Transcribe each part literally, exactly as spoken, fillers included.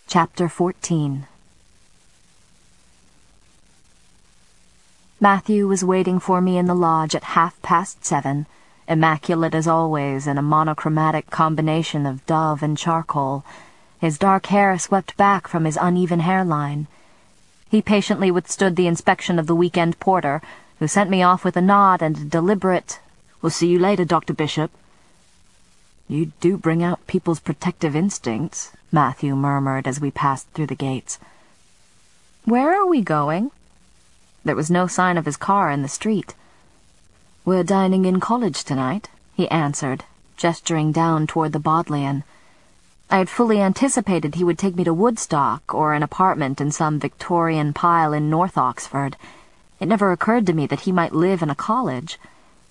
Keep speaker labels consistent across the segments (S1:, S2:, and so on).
S1: Chapter fourteen. Matthew was waiting for me in the lodge at half past seven, immaculate as always in a monochromatic combination of dove and charcoal, his dark hair swept back from his uneven hairline. He patiently withstood the inspection of the weekend porter, who sent me off with a nod and a deliberate, "We'll see you later, Doctor Bishop." "You do bring out people's protective instincts," Matthew murmured as we passed through the gates. "Where are we going?" There was no sign of his car in the street. "We're dining in college tonight," he answered, gesturing down toward the Bodleian. I had fully anticipated he would take me to Woodstock or an apartment in some Victorian pile in North Oxford. It never occurred to me that he might live in a college.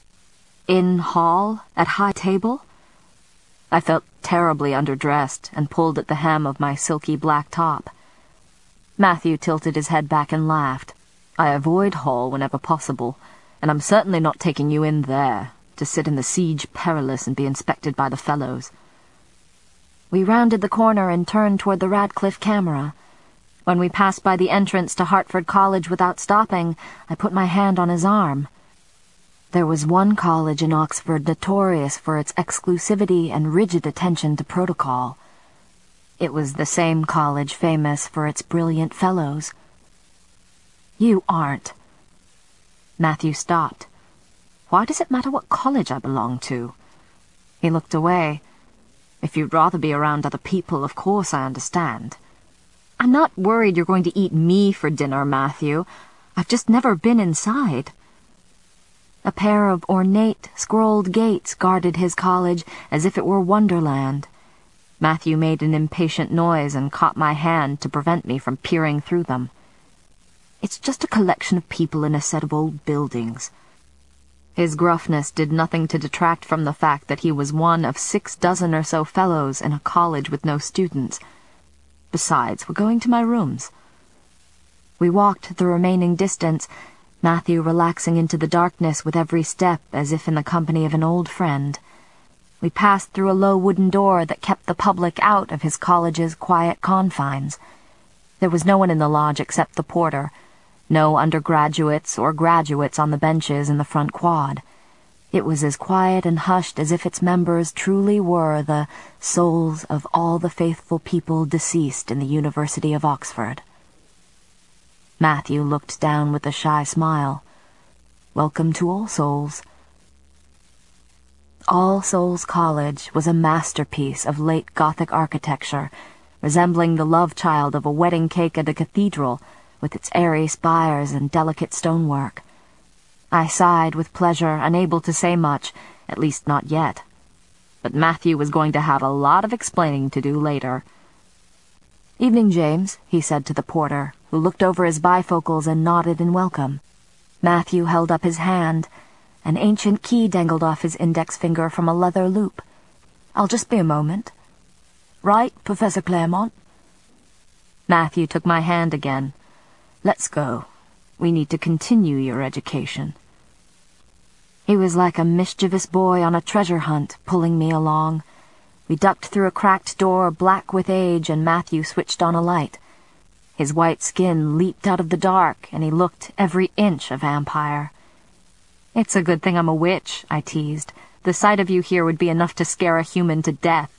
S1: In hall, at high table? I felt terribly underdressed and pulled at the hem of my silky black top. Matthew tilted his head back and laughed. "I avoid hall whenever possible, and I'm certainly not taking you in there, to sit in the Siege Perilous and be inspected by the fellows." We rounded the corner and turned toward the Radcliffe camera. When we passed by the entrance to Hertford College without stopping, I put my hand on his arm. There was one college in Oxford notorious for its exclusivity and rigid attention to protocol. It was the same college famous for its brilliant fellows. "You aren't." Matthew stopped. "Why does it matter what college I belong to?" He looked away. "If you'd rather be around other people, of course I understand." "I'm not worried you're going to eat me for dinner, Matthew. I've just never been inside." A pair of ornate, scrolled gates guarded his college as if it were Wonderland. Matthew made an impatient noise and caught my hand to prevent me from peering through them. "It's just a collection of people in a set of old buildings." His gruffness did nothing to detract from the fact that he was one of six dozen or so fellows in a college with no students. Besides, we're going to my rooms. We walked the remaining distance, Matthew relaxing into the darkness with every step as if in the company of an old friend. We passed through a low wooden door that kept the public out of his college's quiet confines. There was no one in the lodge except the porter, no undergraduates or graduates on the benches in the front quad. It was as quiet and hushed as if its members truly were the souls of all the faithful people deceased in the University of Oxford. Matthew looked down with a shy smile. "Welcome to All Souls." All Souls College was a masterpiece of late Gothic architecture, resembling the love child of a wedding cake at a cathedral, with its airy spires and delicate stonework. I sighed with pleasure, unable to say much, at least not yet. But Matthew was going to have a lot of explaining to do later. "Evening, James," he said to the porter, who looked over his bifocals and nodded in welcome. Matthew held up his hand. An ancient key dangled off his index finger from a leather loop. "I'll just be a moment." "Right, Professor Claremont." Matthew took my hand again. "Let's go. We need to continue your education." He was like a mischievous boy on a treasure hunt, pulling me along. We ducked through a cracked door black with age, and Matthew switched on a light. His white skin leaped out of the dark, and he looked every inch a vampire. "It's a good thing I'm a witch," I teased. "The sight of you here would be enough to scare a human to death."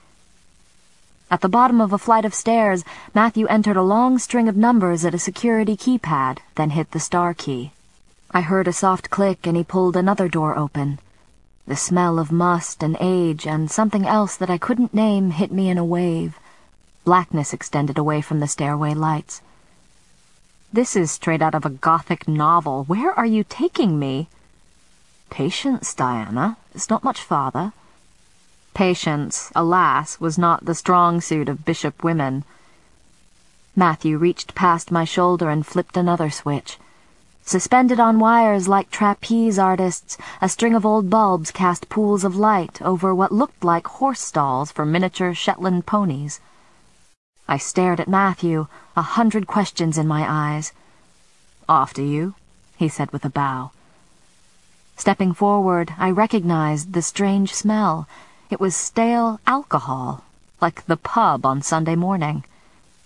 S1: At the bottom of a flight of stairs, Matthew entered a long string of numbers at a security keypad, then hit the star key. I heard a soft click, and he pulled another door open. The smell of must and age and something else that I couldn't name hit me in a wave. Blackness extended away from the stairway lights. "This is straight out of a Gothic novel. Where are you taking me?" "Patience, Diana. It's not much farther." Patience, alas, was not the strong suit of bishop women. Matthew reached past my shoulder and flipped another switch. Suspended on wires like trapeze artists, a string of old bulbs cast pools of light over what looked like horse stalls for miniature Shetland ponies. I stared at Matthew, a hundred questions in my eyes. "After you," he said with a bow. Stepping forward, I recognized the strange smell. It was stale alcohol, like the pub on Sunday morning.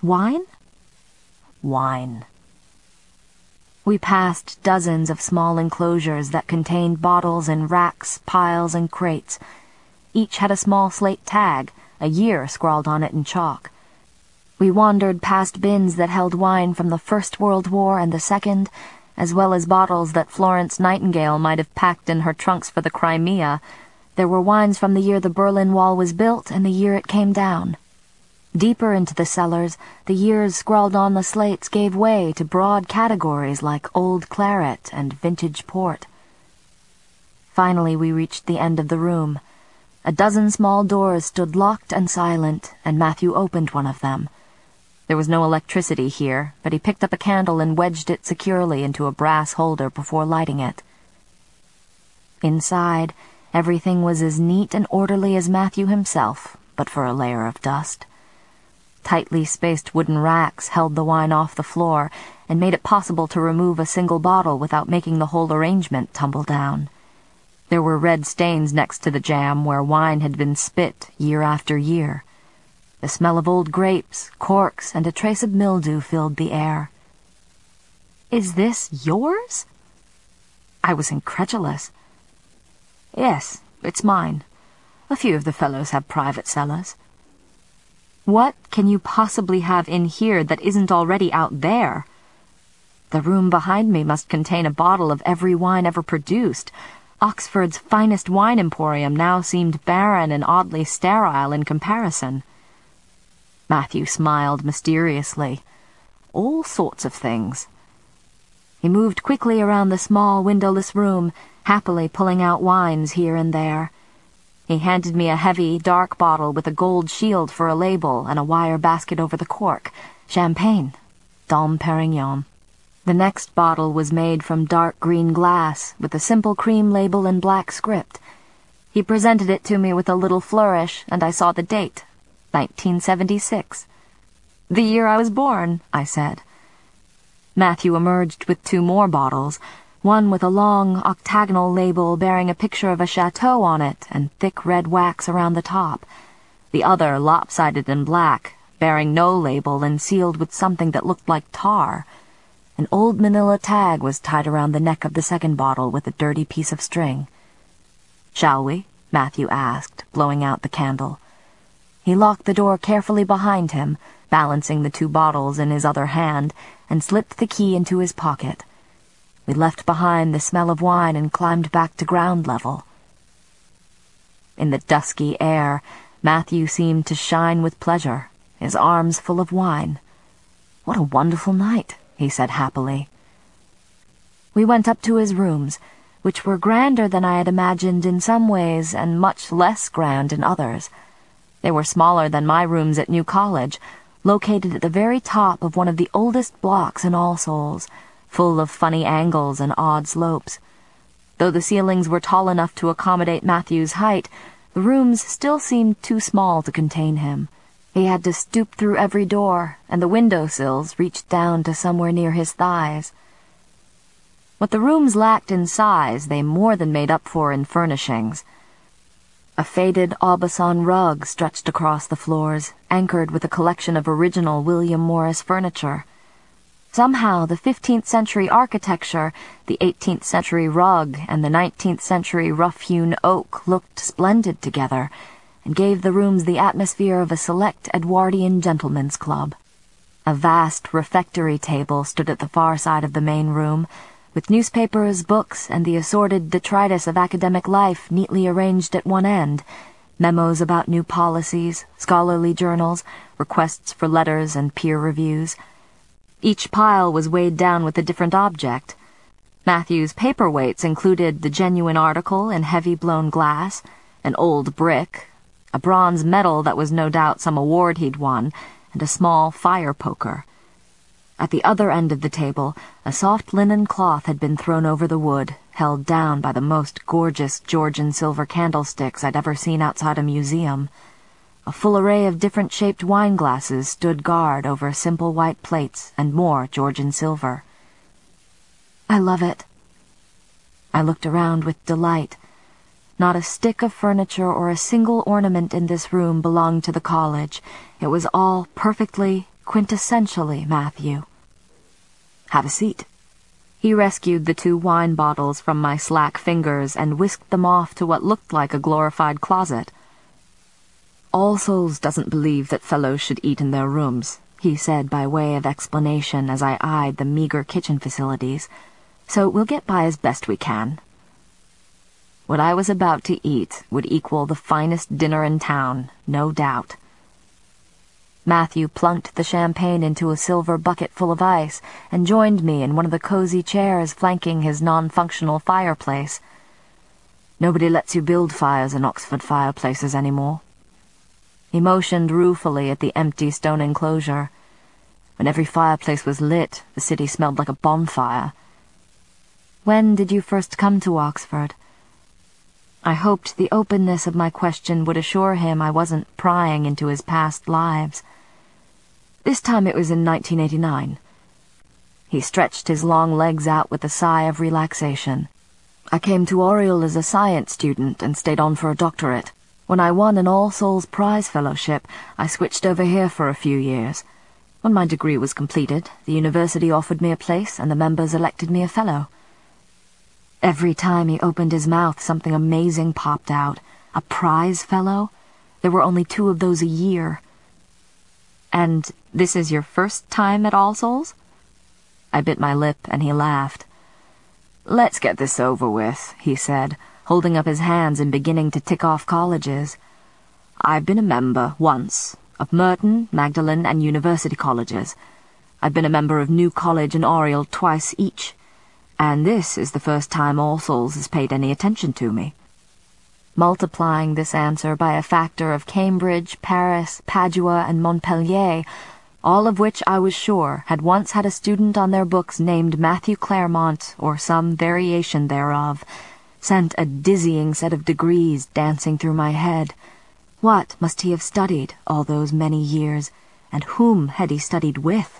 S1: Wine? Wine. We passed dozens of small enclosures that contained bottles in racks, piles, and crates. Each had a small slate tag, a year scrawled on it in chalk. We wandered past bins that held wine from the First World War and the Second, as well as bottles that Florence Nightingale might have packed in her trunks for the Crimea. There were wines from the year the Berlin Wall was built and the year it came down. Deeper into the cellars, the years scrawled on the slates gave way to broad categories like old claret and vintage port. Finally we reached the end of the room. A dozen small doors stood locked and silent, and Matthew opened one of them. There was no electricity here, but he picked up a candle and wedged it securely into a brass holder before lighting it. Inside, everything was as neat and orderly as Matthew himself, but for a layer of dust. Tightly spaced wooden racks held the wine off the floor and made it possible to remove a single bottle without making the whole arrangement tumble down. There were red stains next to the jam where wine had been spit year after year. The smell of old grapes, corks, and a trace of mildew filled the air. "Is this yours?" I was incredulous. "Yes, it's mine. A few of the fellows have private cellars." "What can you possibly have in here that isn't already out there?" The room behind me must contain a bottle of every wine ever produced. Oxford's finest wine emporium now seemed barren and oddly sterile in comparison. Matthew smiled mysteriously. "All sorts of things." He moved quickly around the small, windowless room, happily pulling out wines here and there. He handed me a heavy, dark bottle with a gold shield for a label and a wire basket over the cork. Champagne. Dom Perignon. The next bottle was made from dark green glass, with a simple cream label in black script. He presented it to me with a little flourish, and I saw the date. nineteen seventy-six. "The year I was born," I said. Matthew emerged with two more bottles, one with a long, octagonal label bearing a picture of a chateau on it and thick red wax around the top. The other lopsided and black, bearing no label and sealed with something that looked like tar. An old manila tag was tied around the neck of the second bottle with a dirty piece of string. "Shall we?" Matthew asked, blowing out the candle. He locked the door carefully behind him, balancing the two bottles in his other hand, and slipped the key into his pocket. We left behind the smell of wine and climbed back to ground level. In the dusky air, Matthew seemed to shine with pleasure, his arms full of wine. "What a wonderful night," he said happily. We went up to his rooms, which were grander than I had imagined in some ways and much less grand in others. They were smaller than my rooms at New College, located at the very top of one of the oldest blocks in All Souls, full of funny angles and odd slopes. Though the ceilings were tall enough to accommodate Matthew's height, the rooms still seemed too small to contain him. He had to stoop through every door, and the window-sills reached down to somewhere near his thighs. What the rooms lacked in size, they more than made up for in furnishings. A faded Aubusson rug stretched across the floors, anchored with a collection of original William Morris furniture. Somehow the fifteenth century architecture, the eighteenth century rug, and the nineteenth century rough-hewn oak looked splendid together, and gave the rooms the atmosphere of a select Edwardian gentlemen's club. A vast refectory table stood at the far side of the main room, with newspapers, books, and the assorted detritus of academic life neatly arranged at one end, memos about new policies, scholarly journals, requests for letters and peer reviews. Each pile was weighed down with a different object. Matthew's paperweights included the genuine article in heavy blown glass, an old brick, a bronze medal that was no doubt some award he'd won, and a small fire poker. At the other end of the table, a soft linen cloth had been thrown over the wood, held down by the most gorgeous Georgian silver candlesticks I'd ever seen outside a museum. A full array of different-shaped wine glasses stood guard over simple white plates and more Georgian silver. "I love it." I looked around with delight. Not a stick of furniture or a single ornament in this room belonged to the college. It was all perfectly, quintessentially Matthew. Have a seat. He rescued the two wine bottles from my slack fingers and whisked them off to what looked like a glorified closet. All Souls doesn't believe that fellows should eat in their rooms, he said by way of explanation as I eyed the meager kitchen facilities, so we'll get by as best we can. What I was about to eat would equal the finest dinner in town, no doubt. Matthew plunked the champagne into a silver bucket full of ice and joined me in one of the cozy chairs flanking his non-functional fireplace. Nobody lets you build fires in Oxford fireplaces anymore. He motioned ruefully at the empty stone enclosure. When every fireplace was lit, the city smelled like a bonfire. When did you first come to Oxford? I hoped the openness of my question would assure him I wasn't prying into his past lives. This time it was in nineteen eighty-nine. He stretched his long legs out with a sigh of relaxation. I came to Oriel as a science student and stayed on for a doctorate. When I won an All Souls Prize Fellowship, I switched over here for a few years. When my degree was completed, the university offered me a place and the members elected me a fellow. Every time he opened his mouth, something amazing popped out. A prize fellow? There were only two of those a year. And this is your first time at All Souls? I bit my lip and he laughed. Let's get this over with, he said, holding up his hands and beginning to tick off colleges. I've been a member, once, of Merton, Magdalen, and University colleges. I've been a member of New College and Oriel twice each. And this is the first time All Souls has paid any attention to me. Multiplying this answer by a factor of Cambridge, Paris, Padua, and Montpellier, all of which I was sure had once had a student on their books named Matthew Claremont, or some variation thereof, sent a dizzying set of degrees dancing through my head. What must he have studied all those many years, and whom had he studied with?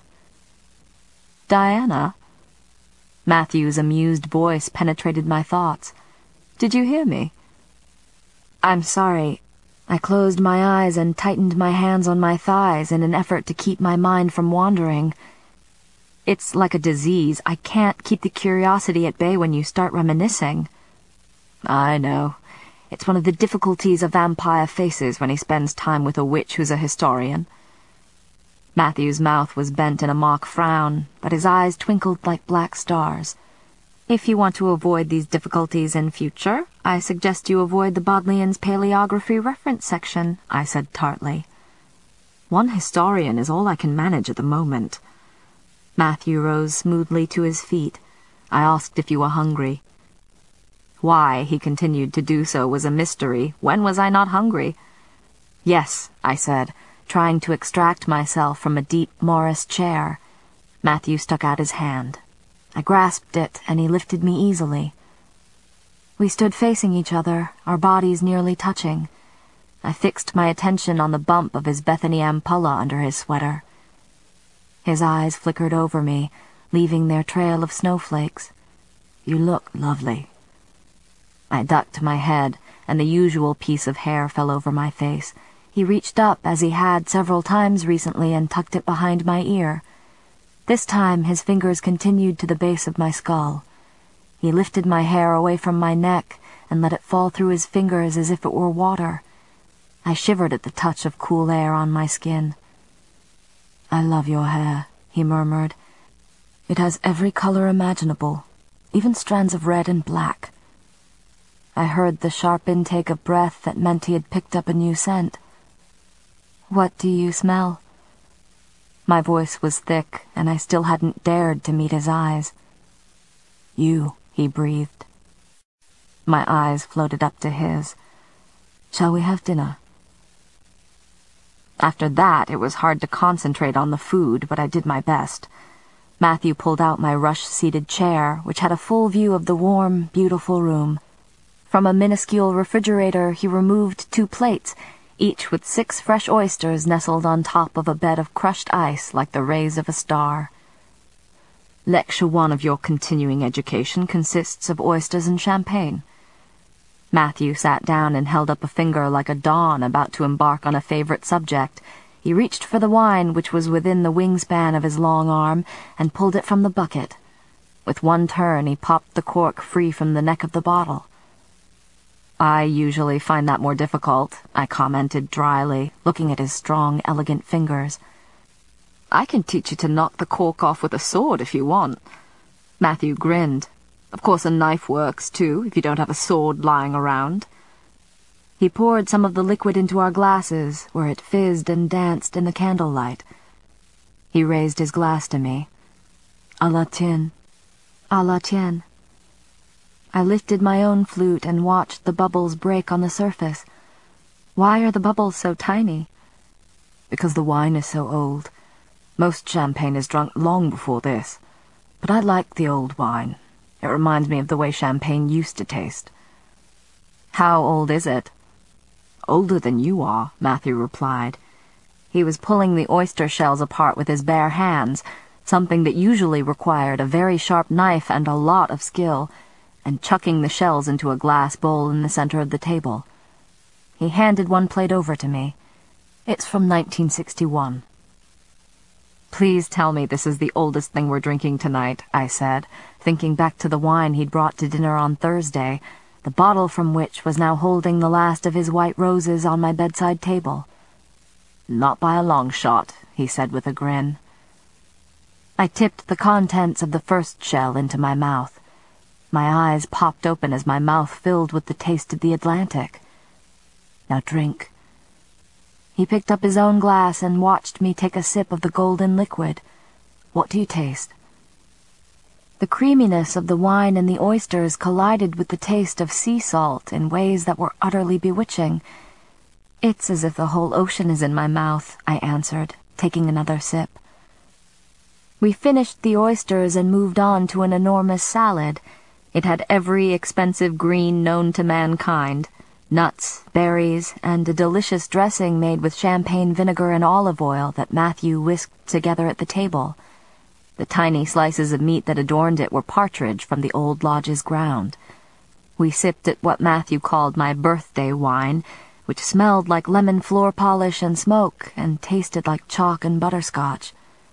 S1: Diana? Matthew's amused voice penetrated my thoughts. Did you hear me? I'm sorry. I closed my eyes and tightened my hands on my thighs in an effort to keep my mind from wandering. It's like a disease. I can't keep the curiosity at bay when you start reminiscing. I know. It's one of the difficulties a vampire faces when he spends time with a witch who's a historian. Matthew's mouth was bent in a mock frown, but his eyes twinkled like black stars. If you want to avoid these difficulties in future, I suggest you avoid the Bodleian's paleography reference section, I said tartly. One historian is all I can manage at the moment. Matthew rose smoothly to his feet. I asked if you were hungry. Why he continued to do so was a mystery. When was I not hungry? Yes, I said, trying to extract myself from a deep Morris chair. Matthew stuck out his hand. I grasped it, and he lifted me easily. We stood facing each other, our bodies nearly touching. I fixed my attention on the bump of his Bethany ampulla under his sweater. His eyes flickered over me, leaving their trail of snowflakes. You look lovely. I ducked my head, and the usual piece of hair fell over my face. He reached up, as he had several times recently, and tucked it behind my ear. This time his fingers continued to the base of my skull. He lifted my hair away from my neck and let it fall through his fingers as if it were water. I shivered at the touch of cool air on my skin. I love your hair, he murmured. It has every color imaginable, even strands of red and black. I heard the sharp intake of breath that meant he had picked up a new scent. What do you smell? My voice was thick, and I still hadn't dared to meet his eyes. You, he breathed. My eyes floated up to his. Shall we have dinner? After that, it was hard to concentrate on the food, but I did my best. Matthew pulled out my rush-seated chair, which had a full view of the warm, beautiful room. From a minuscule refrigerator, he removed two plates, each with six fresh oysters nestled on top of a bed of crushed ice like the rays of a star. Lecture one of your continuing education consists of oysters and champagne. Matthew sat down and held up a finger like a Don about to embark on a favorite subject. He reached for the wine, which was within the wingspan of his long arm, and pulled it from the bucket. With one turn, he popped the cork free from the neck of the bottle. "I usually find that more difficult," I commented dryly, looking at his strong, elegant fingers. "I can teach you to knock the cork off with a sword if you want." Matthew grinned. "Of course a knife works, too, if you don't have a sword lying around." He poured some of the liquid into our glasses, where it fizzed and danced in the candlelight. He raised his glass to me. "À la tienne." "À la tienne." I lifted my own flute and watched the bubbles break on the surface. "Why are the bubbles so tiny?" "Because the wine is so old. Most champagne is drunk long before this. But I like the old wine. It reminds me of the way champagne used to taste." "How old is it?" "Older than you are," Matthew replied. He was pulling the oyster shells apart with his bare hands, something that usually required a very sharp knife and a lot of skill, and chucking the shells into a glass bowl in the center of the table. He handed one plate over to me. "It's from nineteen sixty-one. "Please tell me this is the oldest thing we're drinking tonight," I said, thinking back to the wine he'd brought to dinner on Thursday, the bottle from which was now holding the last of his white roses on my bedside table. "Not by a long shot," he said with a grin. I tipped the contents of the first shell into my mouth. My eyes popped open as my mouth filled with the taste of the Atlantic. "Now drink." He picked up his own glass and watched me take a sip of the golden liquid. "What do you taste?" The creaminess of the wine and the oysters collided with the taste of sea salt in ways that were utterly bewitching. "It's as if the whole ocean is in my mouth," I answered, taking another sip. We finished the oysters and moved on to an enormous salad. It had every expensive green known to mankind, nuts, berries, and a delicious dressing made with champagne vinegar and olive oil that Matthew whisked together at the table. The tiny slices of meat that adorned it were partridge from the old lodge's ground. We sipped at what Matthew called my birthday wine, which smelled like lemon floor polish and smoke and tasted like chalk and butterscotch.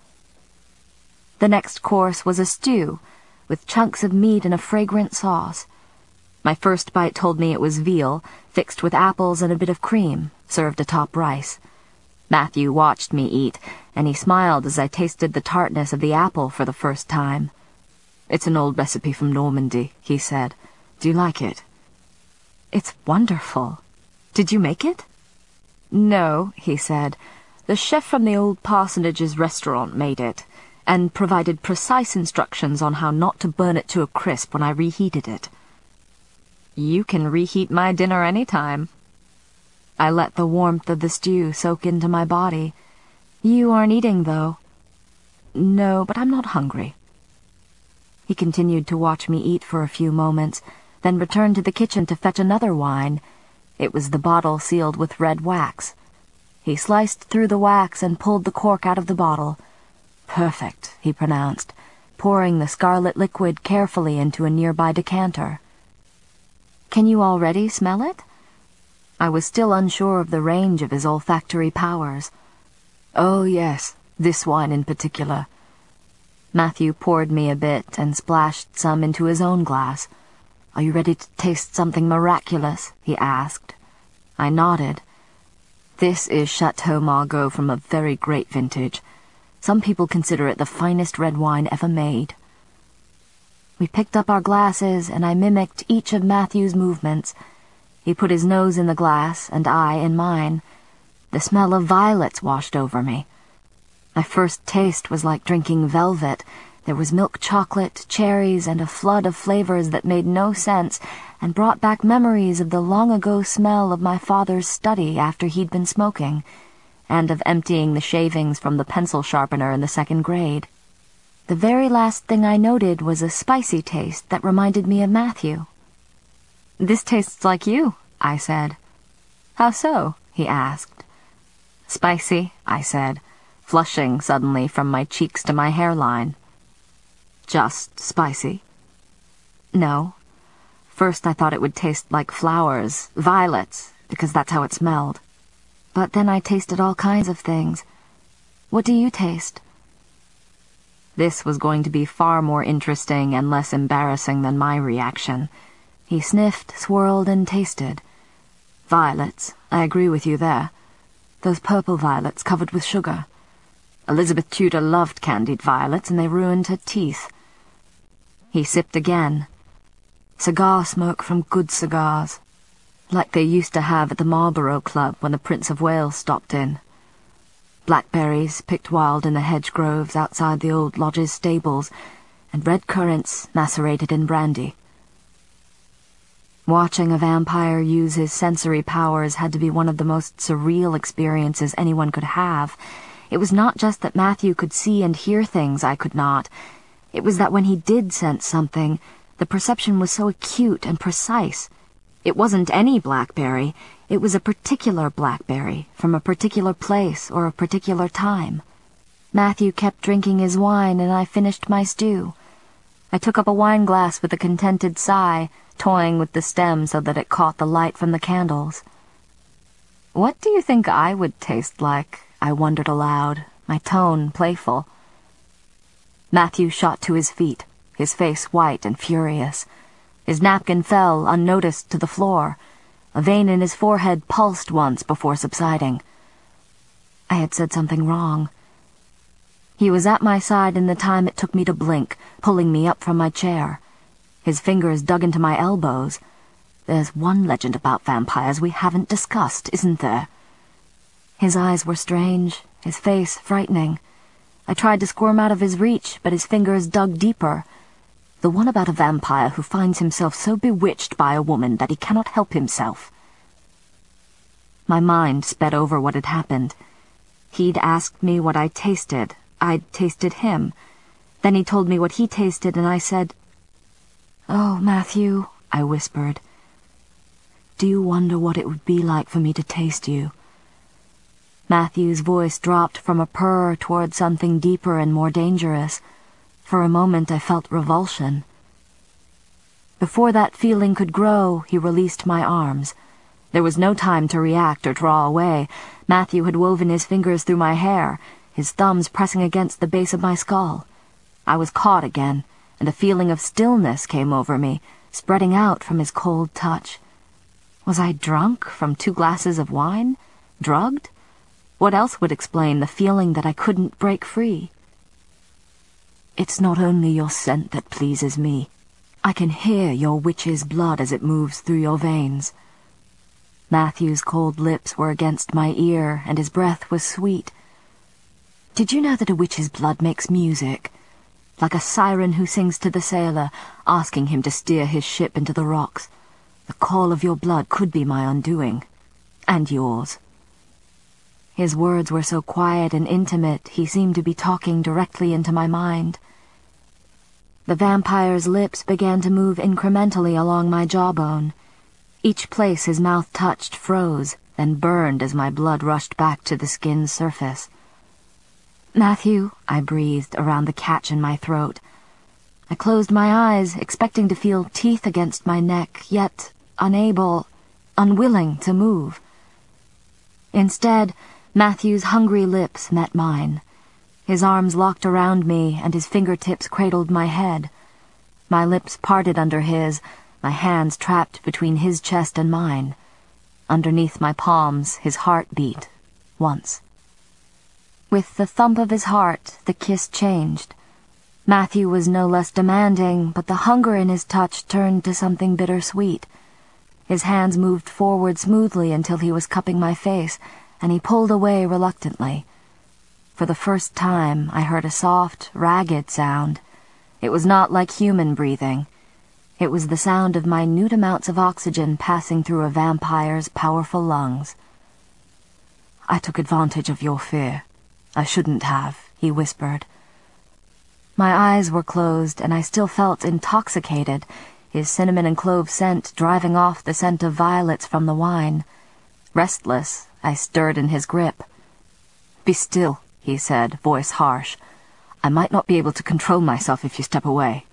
S1: The next course was a stew, with chunks of meat in a fragrant sauce. My first bite told me it was veal, fixed with apples and a bit of cream, served atop rice. Matthew watched me eat, and he smiled as I tasted the tartness of the apple for the first time. "It's an old recipe from Normandy," he said. "Do you like it?" "It's wonderful. Did you make it?" "No," he said. "The chef from the old parsonage's restaurant made it, and provided precise instructions on how not to burn it to a crisp when I reheated it." "You can reheat my dinner any time." I let the warmth of the stew soak into my body. "You aren't eating, though." "No, but I'm not hungry." He continued to watch me eat for a few moments, then returned to the kitchen to fetch another wine. It was the bottle sealed with red wax. He sliced through the wax and pulled the cork out of the bottle. "Perfect," he pronounced, pouring the scarlet liquid carefully into a nearby decanter. "Can you already smell it?" I was still unsure of the range of his olfactory powers. "Oh, yes, this wine in particular." Matthew poured me a bit and splashed some into his own glass. "Are you ready to taste something miraculous?" he asked. I nodded. "This is Chateau Margaux from a very great vintage. Some people consider it the finest red wine ever made." We picked up our glasses, and I mimicked each of Matthew's movements. He put his nose in the glass, and I in mine. The smell of violets washed over me. My first taste was like drinking velvet. There was milk chocolate, cherries, and a flood of flavors that made no sense, and brought back memories of the long-ago smell of my father's study after he'd been smoking, and of emptying the shavings from the pencil sharpener in the second grade. The very last thing I noted was a spicy taste that reminded me of Matthew. "This tastes like you," I said. "How so?" he asked. "Spicy," I said, flushing suddenly from my cheeks to my hairline. "Just spicy?" "No. First I thought it would taste like flowers, violets, because that's how it smelled." but then I tasted all kinds of things. What do you taste?" This was going to be far more interesting and less embarrassing than my reaction. He sniffed, swirled, and tasted. "Violets. I agree with you there. Those purple violets covered with sugar. Elizabeth Tudor loved candied violets, and they ruined her teeth." He sipped again. "Cigar smoke from good cigars, like they used to have at the Marlborough Club when the Prince of Wales stopped in. Blackberries picked wild in the hedge groves outside the old lodge's stables, and red currants macerated in brandy." Watching a vampire use his sensory powers had to be one of the most surreal experiences anyone could have. It was not just that Matthew could see and hear things I could not. It was that when he did sense something, the perception was so acute and precise. It wasn't any blackberry. It was a particular blackberry, from a particular place or a particular time. Matthew kept drinking his wine, and I finished my stew. I took up a wine glass with a contented sigh, toying with the stem so that it caught the light from the candles. "What do you think I would taste like?" I wondered aloud, my tone playful. Matthew shot to his feet, his face white and furious. His napkin fell, unnoticed, to the floor. A vein in his forehead pulsed once before subsiding. I had said something wrong. He was at my side in the time it took me to blink, pulling me up from my chair. His fingers dug into my elbows. "There's one legend about vampires we haven't discussed, isn't there?" His eyes were strange, his face frightening. I tried to squirm out of his reach, but his fingers dug deeper. "The one about a vampire who finds himself so bewitched by a woman that he cannot help himself." My mind sped over what had happened. He'd asked me what I tasted. I'd tasted him. Then he told me what he tasted, and I said, "Oh, Matthew," I whispered, "do you wonder what it would be like for me to taste you?" Matthew's voice dropped from a purr toward something deeper and more dangerous. For a moment I felt revulsion. Before that feeling could grow, he released my arms. There was no time to react or draw away. Matthew had woven his fingers through my hair, his thumbs pressing against the base of my skull. I was caught again, and a feeling of stillness came over me, spreading out from his cold touch. Was I drunk from two glasses of wine? Drugged? What else would explain the feeling that I couldn't break free? "It's not only your scent that pleases me. I can hear your witch's blood as it moves through your veins." Matthew's cold lips were against my ear, and his breath was sweet. "Did you know that a witch's blood makes music? Like a siren who sings to the sailor, asking him to steer his ship into the rocks. The call of your blood could be my undoing. And yours." His words were so quiet and intimate, he seemed to be talking directly into my mind. The vampire's lips began to move incrementally along my jawbone. Each place his mouth touched froze, then burned as my blood rushed back to the skin's surface. "Matthew," I breathed around the catch in my throat. I closed my eyes, expecting to feel teeth against my neck, yet unable, unwilling to move. Instead, Matthew's hungry lips met mine. His arms locked around me, and his fingertips cradled my head. My lips parted under his, my hands trapped between his chest and mine. Underneath my palms, his heart beat, once. With the thump of his heart, the kiss changed. Matthew was no less demanding, but the hunger in his touch turned to something bittersweet. His hands moved forward smoothly until he was cupping my face, and he pulled away reluctantly. For the first time, I heard a soft, ragged sound. It was not like human breathing. It was the sound of minute amounts of oxygen passing through a vampire's powerful lungs. "I took advantage of your fear. I shouldn't have," he whispered. My eyes were closed, and I still felt intoxicated, his cinnamon and clove scent driving off the scent of violets from the wine. Restless, I stirred in his grip. "Be still," he said, voice harsh. "I might not be able to control myself if you step away."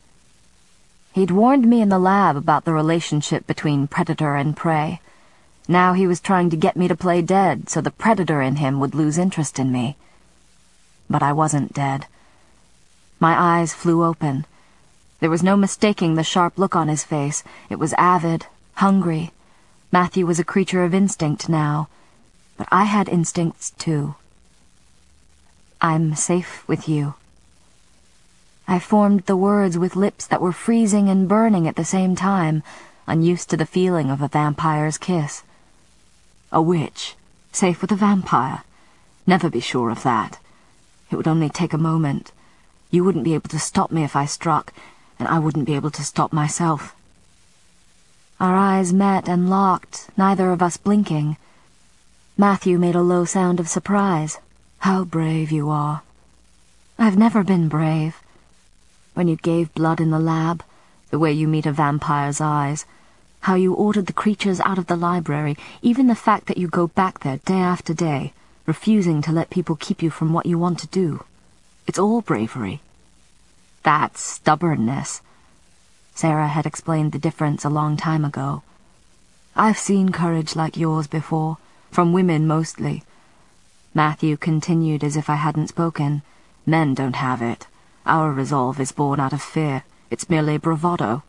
S1: He'd warned me in the lab about the relationship between predator and prey. Now he was trying to get me to play dead so the predator in him would lose interest in me. But I wasn't dead. My eyes flew open. There was no mistaking the sharp look on his face. It was avid, hungry. Matthew was a creature of instinct now, but I had instincts too. I'm safe with you. I formed the words with lips that were freezing and burning at the same time, unused to the feeling of a vampire's kiss. A witch, safe with a vampire. Never be sure of that. It would only take a moment. You wouldn't be able to stop me if I struck, and I wouldn't be able to stop myself. Our eyes met and locked, neither of us blinking. Matthew made a low sound of surprise. How brave you are. I've never been brave. When you gave blood in the lab, the way you meet a vampire's eyes, how you ordered the creatures out of the library, even the fact that you go back there day after day, refusing to let people keep you from what you want to do. It's all bravery. That's stubbornness. Sarah had explained the difference a long time ago. I've seen courage like yours before, from women mostly. Matthew continued as if I hadn't spoken. Men don't have it. Our resolve is born out of fear. It's merely bravado.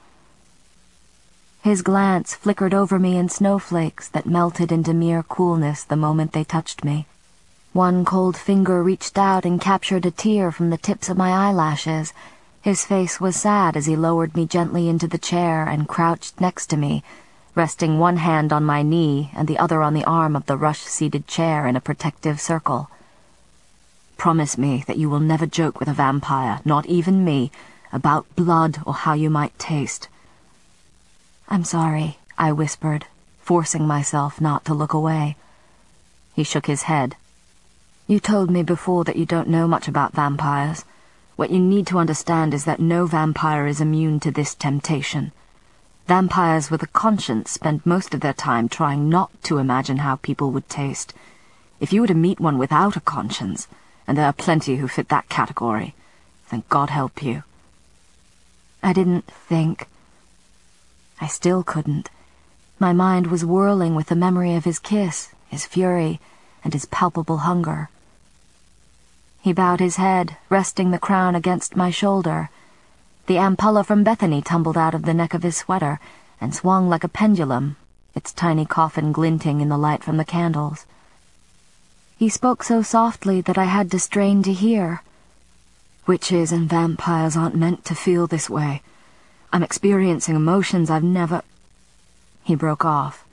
S1: His glance flickered over me in snowflakes that melted into mere coolness the moment they touched me. One cold finger reached out and captured a tear from the tips of my eyelashes. His face was sad as he lowered me gently into the chair and crouched next to me, resting one hand on my knee and the other on the arm of the rush-seated chair in a protective circle. Promise me that you will never joke with a vampire, not even me, about blood or how you might taste. I'm sorry, I whispered, forcing myself not to look away. He shook his head. You told me before that you don't know much about vampires. What you need to understand is that no vampire is immune to this temptation. Vampires with a conscience spend most of their time trying not to imagine how people would taste. If you were to meet one without a conscience, and there are plenty who fit that category, then God help you. I didn't think. I still couldn't. My mind was whirling with the memory of his kiss, his fury, and his palpable hunger. He bowed his head, resting the crown against my shoulder. The ampulla from Bethany tumbled out of the neck of his sweater and swung like a pendulum, its tiny coffin glinting in the light from the candles. He spoke so softly that I had to strain to hear. Witches and vampires aren't meant to feel this way. I'm experiencing emotions I've never... He broke off.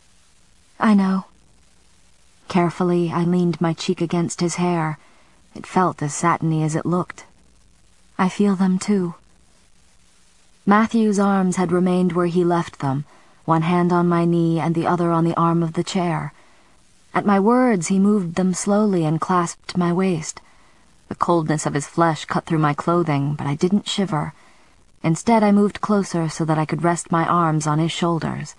S1: I know. Carefully, I leaned my cheek against his hair. It felt as satiny as it looked. I feel them, too. Matthew's arms had remained where he left them, one hand on my knee and the other on the arm of the chair. At my words, he moved them slowly and clasped my waist. The coldness of his flesh cut through my clothing, but I didn't shiver. Instead, I moved closer so that I could rest my arms on his shoulders.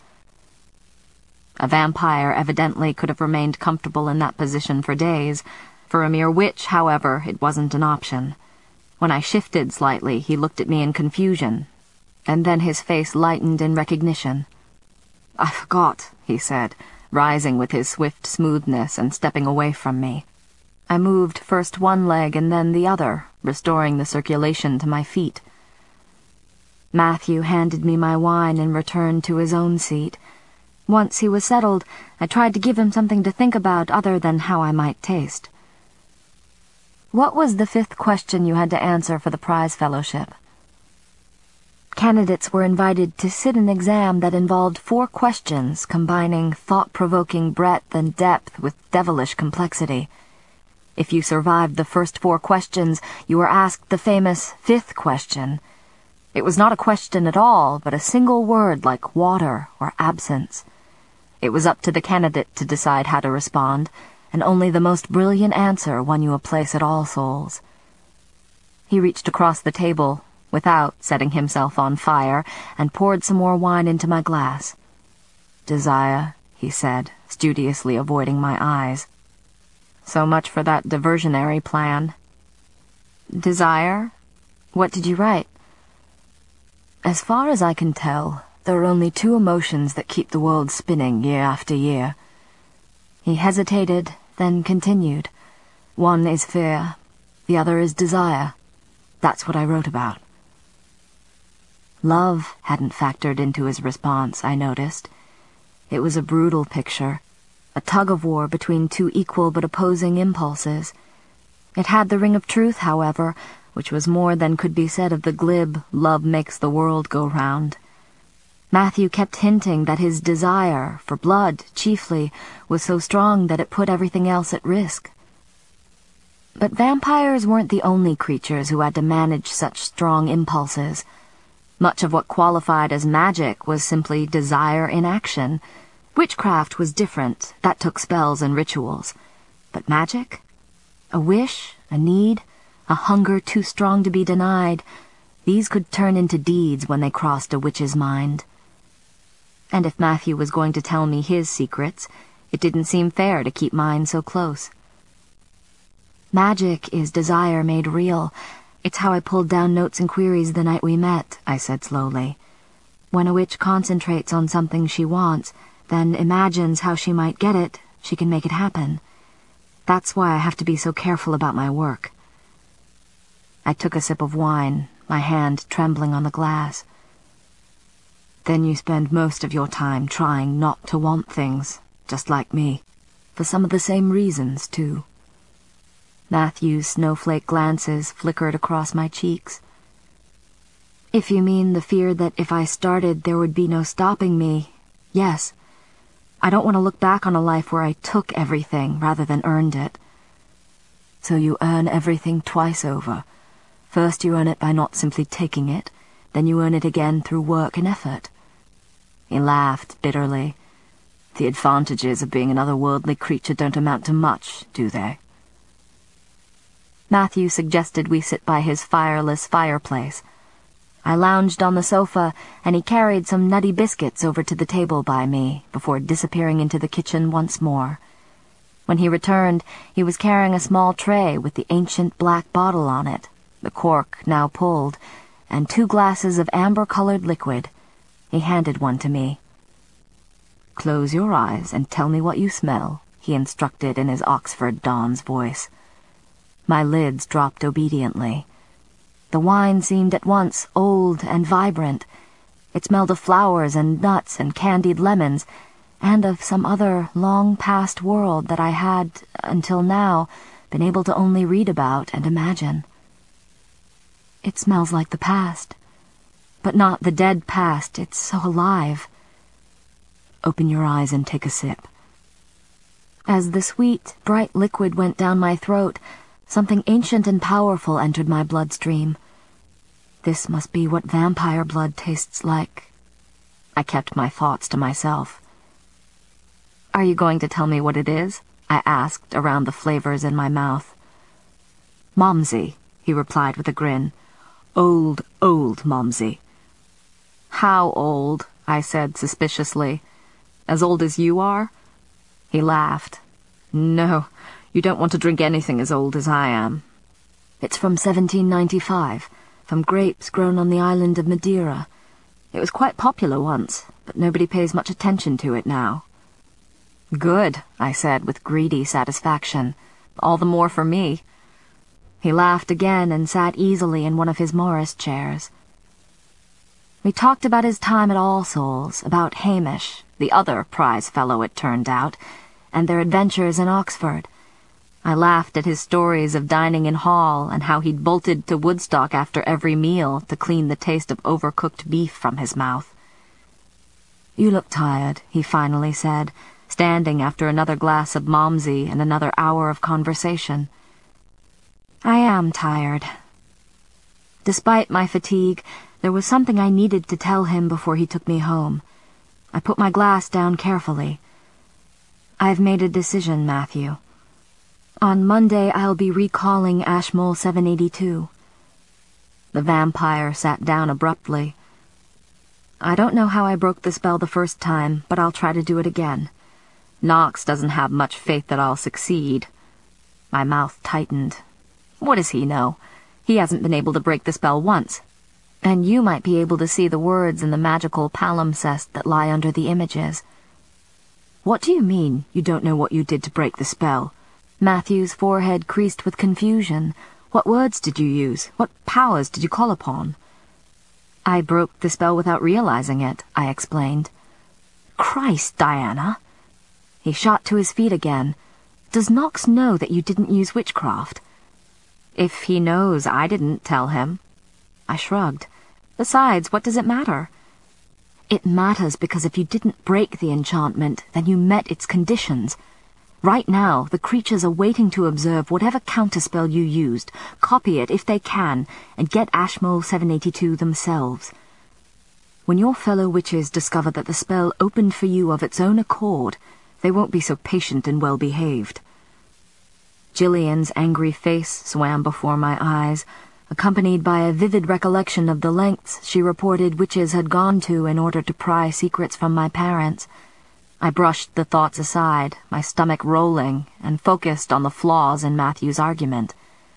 S1: A vampire evidently could have remained comfortable in that position for days. For a mere witch, however, it wasn't an option. When I shifted slightly, he looked at me in confusion, and then his face lightened in recognition. I forgot, he said, rising with his swift smoothness and stepping away from me. I moved first one leg and then the other, restoring the circulation to my feet. Matthew handed me my wine and returned to his own seat. Once he was settled, I tried to give him something to think about other than how I might taste. What was the fifth question you had to answer for the prize fellowship? Candidates were invited to sit an exam that involved four questions combining thought-provoking breadth and depth with devilish complexity. If you survived the first four questions, you were asked the famous fifth question. It was not a question at all, but a single word like water or absence. It was up to the candidate to decide how to respond, and only the most brilliant answer won you a place at All Souls. He reached across the table, without setting himself on fire, and poured some more wine into my glass. Desire, he said, studiously avoiding my eyes. So much for that diversionary plan. Desire? What did you write? As far as I can tell, There are only two emotions that keep the world spinning year after year. He hesitated, then continued. One is fear, the other is desire. That's what I wrote about. Love hadn't factored into his response, I noticed. It was a brutal picture, a tug-of-war between two equal but opposing impulses. It had the ring of truth, however, which was more than could be said of the glib "love makes the world go round." Matthew kept hinting that his desire, for blood chiefly, was so strong that it put everything else at risk. But vampires weren't the only creatures who had to manage such strong impulses. Much of what qualified as magic was simply desire in action. Witchcraft was different, that took spells and rituals. But magic? A wish, a need, a hunger too strong to be denied, these could turn into deeds when they crossed a witch's mind. And if Matthew was going to tell me his secrets, it didn't seem fair to keep mine so close. Magic is desire made real. It's how I pulled down notes and queries the night we met, I said slowly. When a witch concentrates on something she wants, then imagines how she might get it, she can make it happen. That's why I have to be so careful about my work. I took a sip of wine, my hand trembling on the glass. Then you spend most of your time trying not to want things, just like me. For some of the same reasons, too. Matthew's snowflake glances flickered across my cheeks. If you mean the fear that if I started there would be no stopping me, yes. I don't want to look back on a life where I took everything rather than earned it. So you earn everything twice over. First you earn it by not simply taking it, then you earn it again through work and effort. He laughed bitterly. The advantages of being an otherworldly creature don't amount to much, do they? Matthew suggested we sit by his fireless fireplace. I lounged on the sofa, and he carried some nutty biscuits over to the table by me, before disappearing into the kitchen once more. When he returned, he was carrying a small tray with the ancient black bottle on it, the cork now pulled, and two glasses of amber-colored liquid. He handed one to me. "Close your eyes and tell me what you smell," he instructed in his Oxford Don's voice. My lids dropped obediently. The wine seemed at once old and vibrant. It smelled of flowers and nuts and candied lemons, and of some other long-past world that I had, until now, been able to only read about and imagine. It smells like the past. But not the dead past, it's so alive. Open your eyes and take a sip. As the sweet, bright liquid went down my throat, something ancient and powerful entered my bloodstream. This must be what vampire blood tastes like. I kept my thoughts to myself. "Are you going to tell me what it is?" I asked, around the flavors in my mouth. "Momsey," he replied with a grin. "Old, old Momsey." "How old?" I said suspiciously. "As old as you are?" He laughed. "No, you don't want to drink anything as old as I am. It's from seventeen ninety-five, from grapes grown on the island of Madeira. It was quite popular once, but nobody pays much attention to it now." "Good," I said with greedy satisfaction. "All the more for me." He laughed again and sat easily in one of his Morris chairs. We talked about his time at All Souls, about Hamish, the other prize fellow it turned out, and their adventures in Oxford. I laughed at his stories of dining in Hall and how he'd bolted to Woodstock after every meal to clean the taste of overcooked beef from his mouth. "You look tired," he finally said, standing after another glass of Momsey and another hour of conversation. "I am tired." Despite my fatigue, there was something I needed to tell him before he took me home. I put my glass down carefully. "I've made a decision, Matthew. On Monday I'll be recalling Ashmole seven eighty-two. The vampire sat down abruptly. "I don't know how I broke the spell the first time, but I'll try to do it again. Knox doesn't have much faith that I'll succeed." My mouth tightened. What does he know? He hasn't been able to break the spell once. And you might be able to see the words in the magical palimpsest that lie under the images.
S2: What do you mean, you don't know what you did to break the spell?
S1: Matthew's forehead creased with confusion.
S2: What words did you use? What powers did you call upon?
S1: I broke the spell without realizing it, I explained.
S2: Christ, Diana!
S1: He shot to his feet again.
S2: Does Knox know that you didn't use witchcraft?
S1: If he knows, I didn't tell him. I shrugged. Besides, what does it matter?
S2: It matters because if you didn't break the enchantment, then you met its conditions. Right now, the creatures are waiting to observe whatever counterspell you used, copy it if they can, and get Ashmole seven eighty-two themselves. When your fellow witches discover that the spell opened for you of its own accord, they won't be so patient and well-behaved.
S1: Gillian's angry face swam before my eyes, accompanied by a vivid recollection of the lengths she reported witches had gone to in order to pry secrets from my parents. I brushed the thoughts aside, my stomach rolling, and focused on the flaws in Matthew's argument.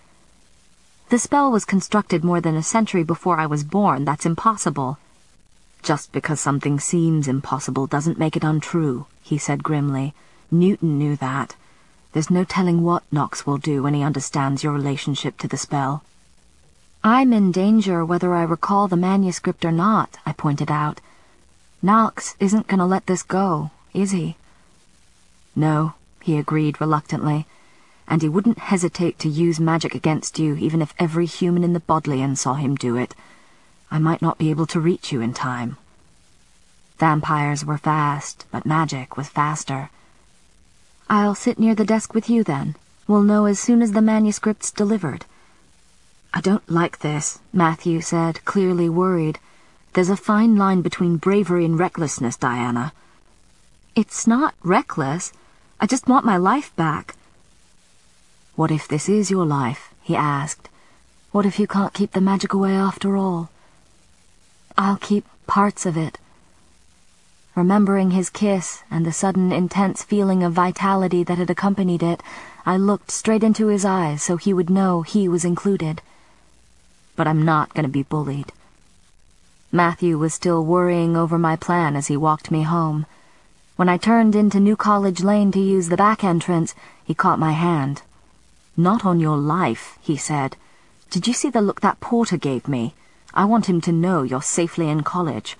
S2: The spell was constructed more than a century before I was born. That's impossible.
S1: Just because something seems impossible doesn't make it untrue, he said grimly. Newton knew that. There's no telling what Knox will do when he understands your relationship to the spell.
S2: I'm in danger whether I recall the manuscript or not, I pointed out. Knox isn't going to let this go, is he?
S1: No, he agreed reluctantly, and he wouldn't hesitate to use magic against you even if every human in the Bodleian saw him do it. I might not be able to reach you in time. Vampires were fast, but magic was faster.
S2: I'll sit near the desk with you then. We'll know as soon as the manuscript's delivered.
S1: I don't like this, Matthew said, clearly worried. There's a fine line between bravery and recklessness, Diana.
S2: It's not reckless. I just want my life back.
S1: What if this is your life? He asked. What if you can't keep the magic away after all?
S2: I'll keep parts of it.
S1: Remembering his kiss and the sudden intense feeling of vitality that had accompanied it, I looked straight into his eyes so he would know he was included. But I'm not going to be bullied. Matthew was still worrying over my plan as he walked me home. When I turned into New College Lane to use the back entrance, he caught my hand. "Not on your life," he said. "Did you see the look that porter gave me? I want him to know you're safely in college."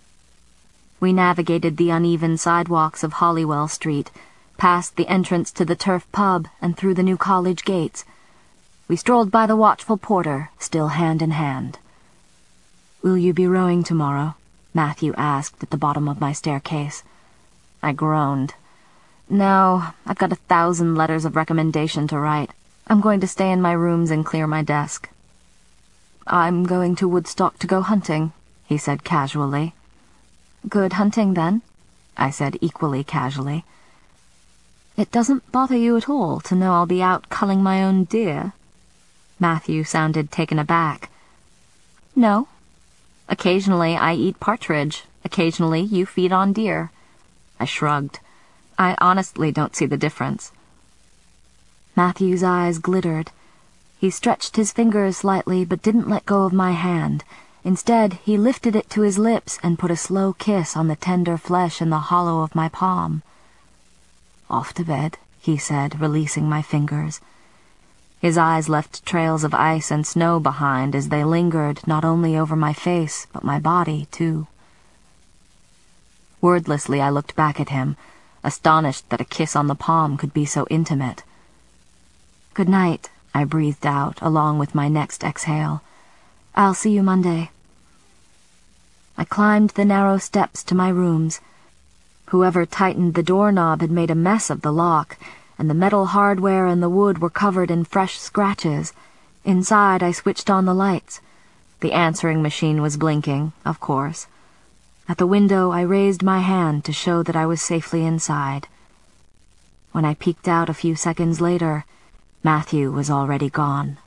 S1: We navigated the uneven sidewalks of Hollywell Street, past the entrance to the Turf Pub and through the New College gates. We strolled by the watchful porter, still hand in hand. "Will you be rowing tomorrow?" Matthew asked at the bottom of my staircase. I groaned. "No, I've got a thousand letters of recommendation to write. I'm going to stay in my rooms and clear my desk." "I'm going to Woodstock to go hunting," he said casually.
S2: "Good hunting, then,"
S1: I said equally casually.
S2: "It doesn't bother you at all to know I'll be out culling my own deer?"
S1: Matthew sounded taken aback.
S2: "No.
S1: Occasionally I eat partridge. Occasionally you feed on deer." I shrugged. I honestly don't see the difference.
S2: Matthew's eyes glittered. He stretched his fingers slightly but didn't let go of my hand. Instead, he lifted it to his lips and put a slow kiss on the tender flesh in the hollow of my palm.
S1: "Off to bed," he said, releasing my fingers. His eyes left trails of ice and snow behind as they lingered not only over my face, but my body, too. Wordlessly, I looked back at him, astonished that a kiss on the palm could be so intimate. "Good night," I breathed out, along with my next exhale. "I'll see you Monday." I climbed the narrow steps to my rooms. Whoever tightened the doorknob had made a mess of the lock, and the metal hardware and the wood were covered in fresh scratches. Inside, I switched on the lights. The answering machine was blinking, of course. At the window, I raised my hand to show that I was safely inside. When I peeked out a few seconds later, Matthew was already gone.